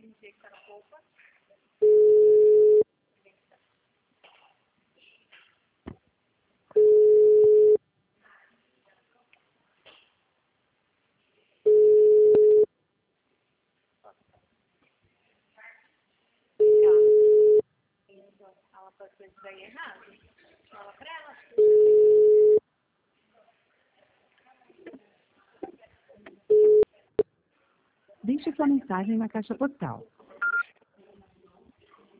Ela pode ser bem errado. Fala pra ela. Deixe sua mensagem na caixa postal